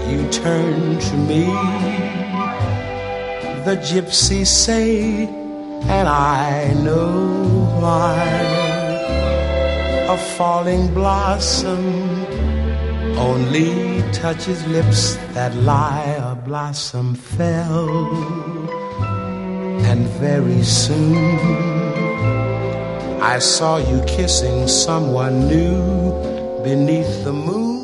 you turn to me. The gypsies say, and I know why, a falling blossom only touches lips that lie. A blossom fell, and very soon I saw you kissing someone new beneath the moon.